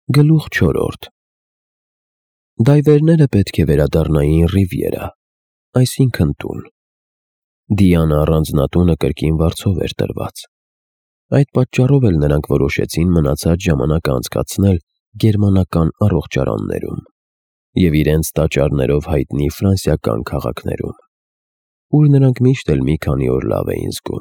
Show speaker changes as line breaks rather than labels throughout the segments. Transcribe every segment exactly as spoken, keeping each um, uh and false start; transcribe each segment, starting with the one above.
Գլուխ չորրորդ Դայվերները պետք է վերադառնային Ռիվիերա, այսինքն տուն։ Դիանա առանձնատունը կրկին վարձով էր տրված։ Այդ պատճառով էլ նրանք որոշեցին մնացած ժամանակը անցկացնել գերմանական առողջարաններում և իրենց տաճարներով հայտնի ֆրանսիական քաղաքներում, ուր նրանք միշտ էլ մի քանի օր լավ էին զգում։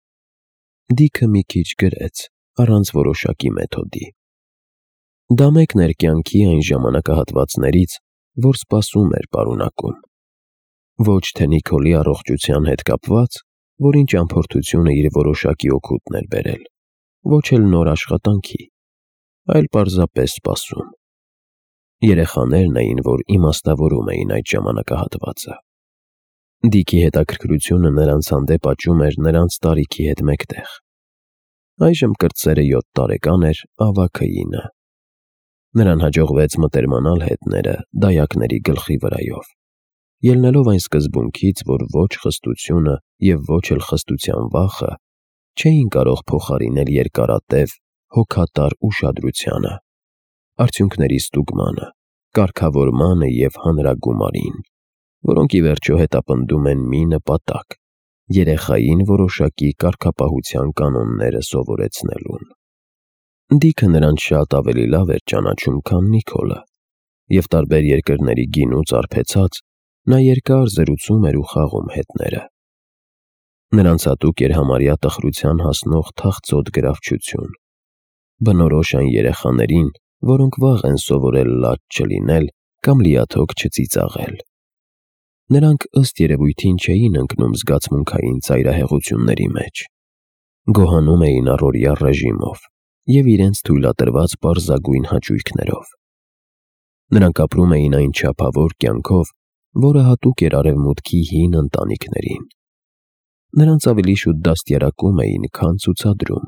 Դիքը մի քիչ գրեց, առանց որոշակի մեթոդի։ Դա մեկն էր կյանքի այն ժամանակահատվածներից, որ սպասում էր պարունակում։ Ոչ թե Նիկոլի առողջության հետ կապված, որին ճամփորդությունը իր որոշակի օգուտն էր բերել, ոչ էլ նոր աշխատանքի, այլ պարզապես սպասում։ Երեխաներն էին, որ իմաստավորում էին այդ ժամանակահատվածը։ Դիքի հետաքրքրությունը նրանց հանդեպ աճում էր նրանց տարիքի հետ մեկտեղ։ Այժմ կրտսերը յոթ տարեկան էր, ավագը ինը։ Նրան հաջողվեց մտերմանալ հետները դայակների գլխի վրայով, ելնելով այն սկզբունքից, որ ոչ խստությունը և ոչ էլ խստության վախը չէին կարող փոխարինել երկարատև, հոգատար ուշադրությանը, արդյունքների ստուգմանը, կարգավորմանը և հանրագումարին, որոնք ի վերջո հետապնդում են մի նպատակ՝ երեխային որոշակի կարգապահության կանոնները սովորեցնելուն։ Դիքը նրանց շատ ավելի լավ էր ճանաչում, քան Նիկոլը, և տարբեր երկրների գինուց արբեցած նա երկար զրուցում էր ու խաղում հետները։ Նրանց հատուկ էր համարյա տխրության հասնող թախծոտ գրավչություն, բնորոշ այն երեխաներին, որոնք վաղ են սովորել լաց չլինել կամ լիաթոք չծիծաղել։ Նրանք ըստ երևույթին չէին ընկնում զգացմունքային ծայրահեղությունների մեջ, գոհանում էին առօրյա ռեժիմով և իրենց թույլատրված պարզագույն հաճույքներով։ Նրանք ապրում էին այն չափավոր կյանքով, որը հատուկ էր արևմուտքի հին ընտանիքներին։ Նրանց ավելի շուտ դաստիարակում էին, քան ցուցադրում։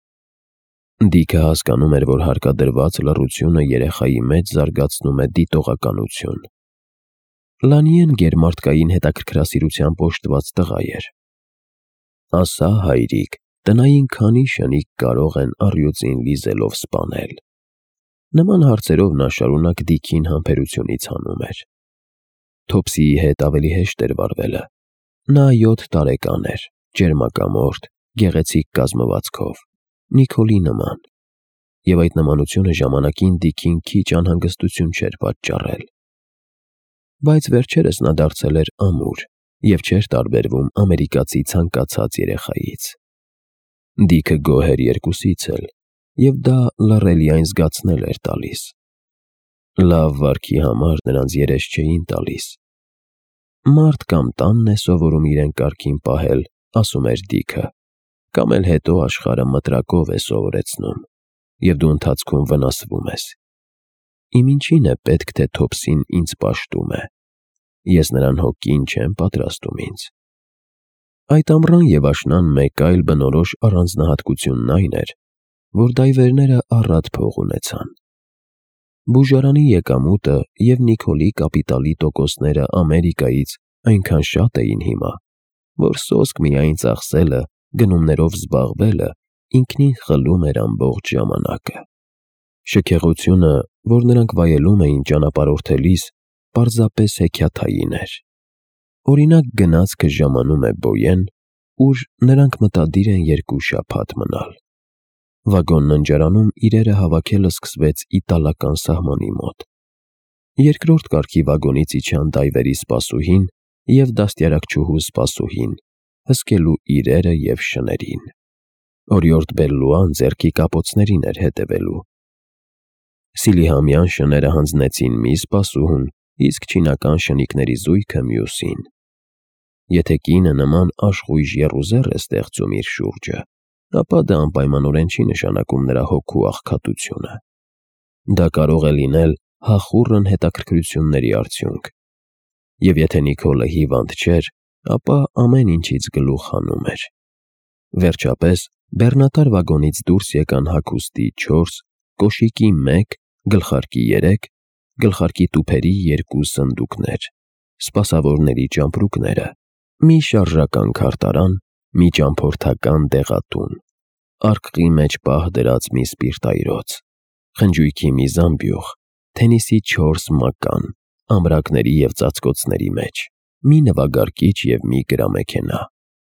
Դիքը հասկանում էր, որ հարկադրված լռությունը երեխայի մեջ զարգացնում է դիտողականություն։ Լանիեն գերմարդկային հետաքրքրասիրությամբ օժտված տղա էր։ Ասա, հայրիկ, տնային քանի շնիկ կարող են առյուծին լիզելով սպանել։ Նման հարցերով նա շարունակ Դիքին համբերությունից հանում էր։ Թոփսիի հետ ավելի հեշտ էր վարվելը։ Նա յոթ տարեկան էր, ճերմակամորթ, գեղեցիկ կազմվածքով, Նիկոլի նման, և այդ նմանությունը ժամանակին Դիքին քիչ անհանգստություն չէր պատճառել։ Բայց վերջերս նա դարձել էր ամուր և չէր տարբերվում ամերիկացի ցանկացած երեխայից։ Դիքը գոհ էր երկուսից էլ, և դա լռելիայն զգացնել էր տալիս։ Լավ վարքի համար նրանց երես չէին տալիս։ Մարդ կամ տանն է սովորում իրեն կարգին պահել, ասում էր Դիքը, կամ էլ հետո աշխարհը մտրակով է սովորեցնում, և դու ընթացքում վնասվում ես։ Իմ ինչին է պետք, թե Թոփսին ինձ պաշտում է։ Ես նրան հոգին չեմ պատրաստում ինձ։ Այդ ամռան և աշնան մեկ այլ բնորոշ առանձնահատկությունն այն էր, որ դայվերները առատ փող ունեցան։ Բուժարանի եկամուտը և Նիկոլի կապիտալի տոկոսները Ամերիկայից այնքան շատ էին հիմա, որ սոսկ միայն ծախսելը, գնումներով զբաղվելը ինքնին խլում էր ամբողջ ժամանակը։ Շքեղությունը, որ նրանք վայելում էին ճանապարհորդելիս, պարզապես հեքիաթային էր։ Օրինակ, գնացքը ժամանում է Բոյեն, ուր նրանք մտադիր են երկու շաբաթ մնալ։ Վագոն-ննջարանում իրերը հավաքելը սկսվեց իտալական սահմանի մոտ։ Երկրորդ կարգի վագոնից իջան դայվերի սպասուհին և դաստիարակչուհու սպասուհին, հսկելու իրերը և շներին։ Օրիորդ Բելլուան ձեռքի կապոցներին էր հետևելու։ Սիլիհամյան շները հանձնեցին մի սպասուհուն, իսկ չինական շնիկների զույգը մյուսին։ Եթե կինը նման աշխույժ եռուզեռ է ստեղծում իր շուրջը, ապա դա անպայմանորեն չի նշանակում նրա հոգու աղքատությունը։ Դա կարող է լինել հախուռն հետաքրքրությունների արդյունք։ Եվ եթե Նիկոլը հիվանդ չէր, ապա ամեն ինչից գլուխ հանում էր։ Վերջապես, բեռնատար վագոնից դուրս եկան հագուստի չորս, կոշիկի մեկ, գլխարկի երեք, գլխարկի տուփերի երկու սնդուկներ, սպասավորների ճամպրուկները, մի շարժական քարտարան, մի ճամփորդական դեղատուն, արկղի մեջ պահ դրած մի սպիրտայրոց, խնջույքի մի զամբյուղ, թենիսի չորս մական, ամրակների և ծածկոցների մեջ, մի նվագարկիչ և մի գրամեքենա։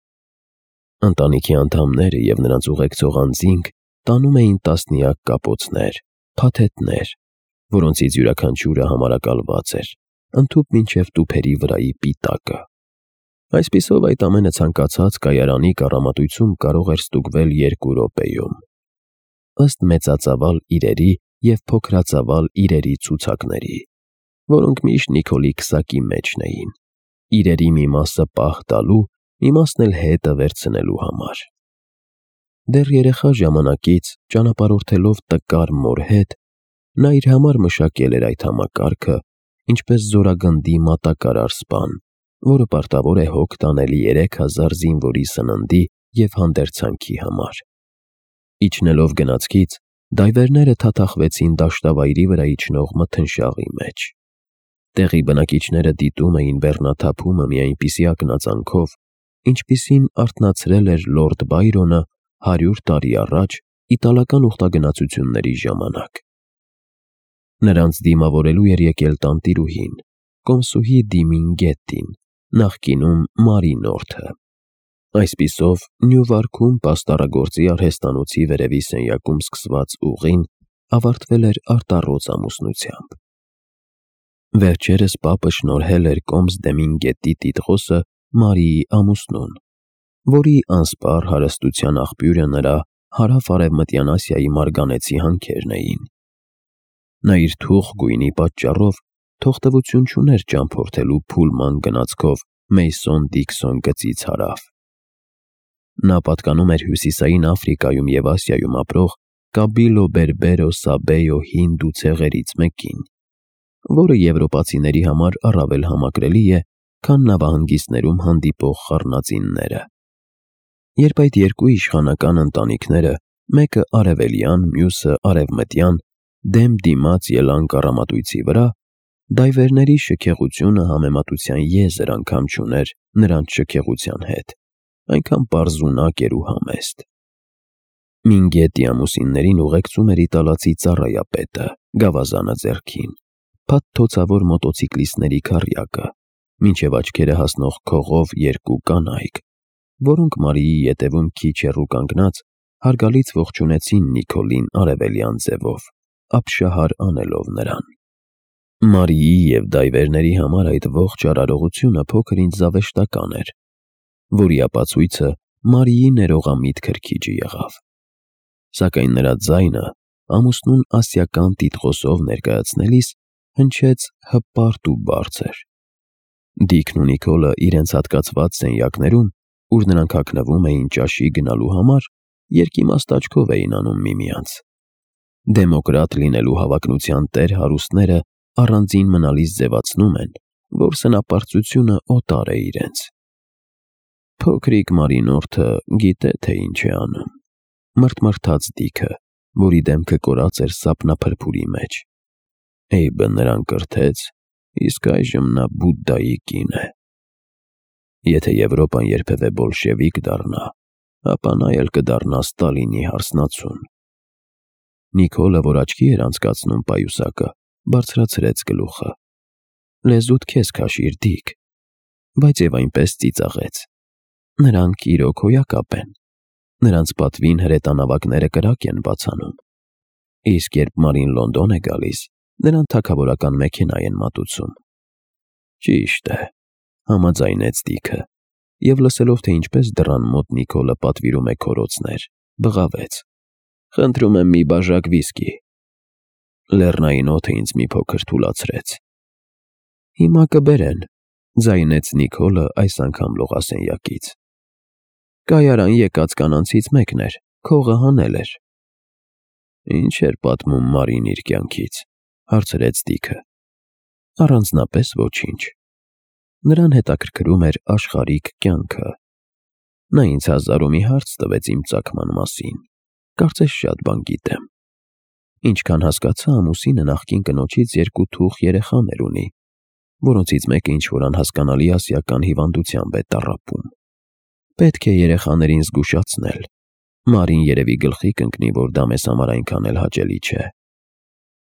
Ընտանիքի անդամները և նրանց ուղեկցող անձինք տանում էին տասնյակ կապոցներ, փաթեթներ, որոնցից յուրաքանչյուրը համարակալված էր, ընդհուպ մինչև տուփերի վրայի պիտակը։ Այսպիսով այդ ամենը ցանկացած կայարանի կառամատույցում կարող էր ստուգվել երկու րոպեում։ Ըստ մեծածավալ իրերի և փոքրածավալ իրերի ցուցակների, որոնք միշտ Նիկոլի քսակի մեջն էին, իրերի մի մասը պահ տալու, մի մասն էլ հետը վերցնելու համար։ Դեռ երեխա ժամանակից, ճանապարհորդելով տկար մոր հետ, նա իր համար մշակել էր այդ համակարգը, ինչպես զորագնդի մատակարար սպան, որը պարտավոր է հոգ տանել երեք հազար զինվորի սննդի և հանդերձանքի համար։ Իջնելով գնացքից, դայվերները թաթախվեցին դաշտավայրի վրա իջնող մթնշաղի մեջ։ Տեղի բնակիչները դիտում էին բեռնաթափումը մի այնպիսի ակնածանքով, ինչպիսին արթնացրել էր լորդ Բայրոնը հարյուր տարի առաջ իտալական ուխտագնացությունների ժամանակ։ Նրանց դիմավորելու էր եկել տանտիրուհին, կոմսուհի Դիմինգետտին, նախկինում Մարինորթը։ Այսպիսով, Նյուվարքում պաստառագործի արհեստանոցի վերևի սենյակում սկսված ուղին ավարտվել էր արտառոց ամուսնությամբ։ Վերջերս պապը շնորհել էր կոմս Դեմինգետտի տիտղոսը Մարիի ամուսնուն, որի անսպառ հարստության աղբյուրը նրա հարավ-արևմտյան Ասիայի մարգանեցի հանքերն էին։ Նա իր թուխ գույնի պատճառով թողտվություն չուներ ճամփորդելու փուլման գնացքով Մեյսոն-Դիքսոն գծից հարավ։ Նա պատկանում էր հյուսիսային Աֆրիկայում և Ասիայում ապրող Կաբիլո Բերբերո Սաբեյո հինդու ցեղերից մեկին, որը եվրոպացիների համար առավել համակրելի է, քան նավահանգիստներում հանդիպող խառնածինները։ Երբ այդ երկու իշխանական ընտանիքները, մեկը արևելյան, մյուսը արևմտյան, դեմ դիմաց ելան կառամատույցի վրա, դայվերների շքեղությունը համեմատության եզր անգամ չուներ նրանց շքեղության հետ, այնքան պարզունակ էր ու համեստ։ Մինգետի ամուսիններին ուղեկցում էր իտալացի ծառայապետը, գավազանը ձեռքին, փաթթոցավոր մոտոցիկլիստների քառյակը, մինչև աչքերը հասնող քողով երկու կանայք, որոնք Մարիի ետևում քիչ հեռու կանգնած, հարգալից ողջունեցին Նիկոլին արևելյան ձևով, ապշահար անելով նրան։ Մարիի և դայվերների համար այդ ողջ արարողությունը փոքր-ինչ զավեշտական էր, որի ապացույցը Մարիի ներողամիտ քրքիջը եղավ։ Սակայն նրա ձայնը ամուսնուն ասիական տիտղոսով ներկայացնելիս հնչեց հպարտ ու բարձր։ Դիկն ու Նիկոլը իրենց հատկացված սենյակներում, ուր նրանք հագնվում էին ճաշի գնալու համար, երկիմաստ աչքով էին անում միմյանց։ Դեմոկրատ լինելու հավակնության տեր հարուստները առանձին մնալիս ձևացնում են, որ սնապարծությունը օտար է իրենց։ Փոքրիկ Մարինորթը գիտե, թե ինչ է անում, մռթմռթաց Դիքը, որի դեմքը կորած էր սապնափրփուրի մեջ։ Էյբը նրան կրթեց, իսկ այժմ նա Բուդդայի կին է։ Եթե Եվրոպան երբևէ բոլշևիկ դառնա, ապա նա էլ կդառնա Ստալինի հարսնացուն։ Նիկոլը, որ աչքի էր անցկացնում պայուսակը, բարձրացրեց գլուխը։ Լեզուդ քեզ քաշիր, Դիկ, բայց և այնպես ծիծաղեց։ Նրանք իրոք հոյակապ են։ Նրանց պատվին հրետանավակները կրակ են բացանում։ Իսկ երբ Մարին Լոնդոն է գալիս, նրան թագավորական մեքենա են մատուցում։ Ճիշտ է, համաձայնեց Դիքը, և լսելով, թե ինչպես դռան մոտ Նիկոլը պատվիրում է քորոցներ, բղավեց. Խնդրում եմ մի բաժակ վիսկի։ Լեռնային օդը ինձ մի փոքր թուլացրեց։ Հիմա կբերեն, ձայնեց Նիկոլը այս անգամ լողասենյակից։ Կայարան եկած կանանցից մեկն էր, քողը հանել էր։ Ինչ էր պատմում Մարին իր կյանքից, հարցրեց Դիքը։ Առանձնապես ոչինչ։ Նրան հետաքրքրում էր աշխարհիկ կյանքը։ Նա ինձ հազար ու մի հարց տվեց իմ ծագման մասին, կարծես շատ բան գիտեմ։ Ինչքան հասկացա, ամուսինը նախկին կնոջից երկու թուխ երեխաներ ունի, որոնցից մեկը ինչ-որ անհասկանալի ասիական հիվանդությամբ է տառապում։ Պետք է երեխաներին զգուշացնել։ Մարին երևի գլխի կընկնի, որ դա մեզ համար այնքան էլ հաճելի չէ։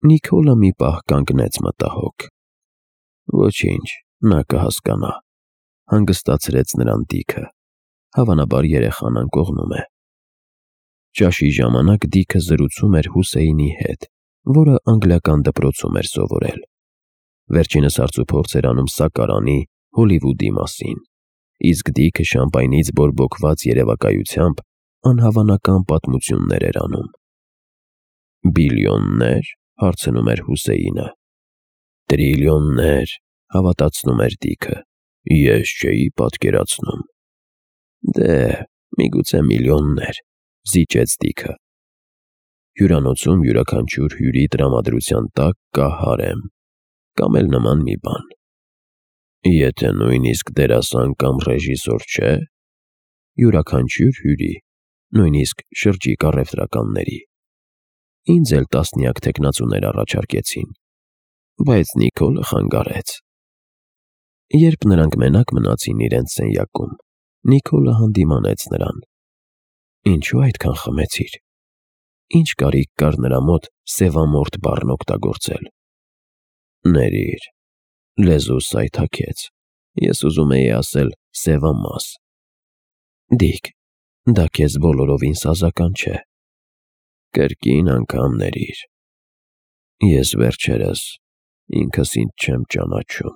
Նիկոլը մի պահ կանգնեց մտահոգ։ Ոչինչ, նա կհասկանա, հանգստացրեց նրան Դիքը, հավանաբար երեխան անկողնում է։ Ճաշի ժամանակ Դիքը զրուցում էր Հուսեինի հետ, որը անգլիական դպրոցում էր սովորել։ Վերջինս հարցուփորձ էր անում Սակարանի, Հոլիվուդի մասին, իսկ Դիքը շամպայնից բորբոքված երևակայությամբ անհավանական պատմություններ էր անում։ Բիլիոննե՞ր, հարցնում էր Հուսեինը։ Տրիլիոններ, հավատացնում էր Դիքը, ես չէի պատկերացնում։ Դե, միգուցե միլիոններ, զիջեց Դիքը։ Հյուրանոցում յուրաքանչյուր հյուրի տրամադրության տակ կա հարեմ, կամ էլ նման մի բան։ Եթե նույնիսկ դերասան կամ ռեժիսոր չէ, յուրաքանչյուր հյուրի, նույնիսկ շրջիկ առևտրականների։ Ինձ էլ տասնյակ թեկնածուներ առաջարկեցին, բայց Նիկոլը խանգարեց։ Երբ նրանք մենակ մնացին իրենց սենյակում, Նիկոլը հանդիմանեց նրան։ Ինչու այդքան խմեցիր։ Ինչ կարիք կար նրա մոտ սևամորթ բառն օգտագործել։ Ներիր, լեզուս սայթաքեց, ես ուզում էի ասել սևամաս։ Դիք, դա քեզ բոլորովին սազական չէ։ Կրկին անգամ ներիր։ Ես վերջերս ինքս ինձ չեմ ճանաչում։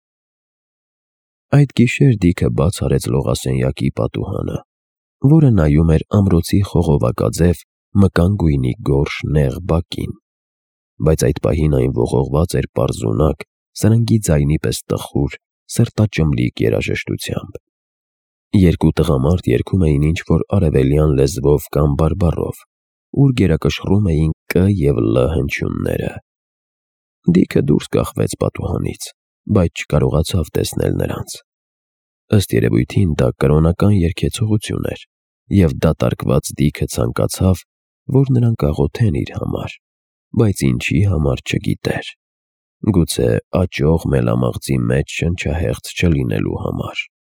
Այդ գիշեր Դիքը բաց արեց լողասենյակի պատուհանը, որը նայում էր ամրոցի խողովակաձև մկան գույնի գորշ նեղ բակին, բայց այդ պահին այն ողողված էր պարզունակ, սրնգի ձայնի պես տխուր, սրտաճմլիկ երաժշտությամբ։ Երկու տղամարդ երգում էին ինչ-որ արևելյան լեզվով կամ բարբառով, ուր գերակշռում էին կ և լ հնչյունները։ Դիքը դուրս կախվեց պատուհանից, բայց չկարողացավ տեսնել նրանց։ Ըստ երևույթին դա կրոնական երգեցողություն էր, և դատարկված Դիքը ցանկացավ, որ նրանք աղոթեն իր համար, բայց ինչի համար չգիտեր։ Գուցե աճող մելամաղձի մեջ շնչահեղձ չլինելու համար։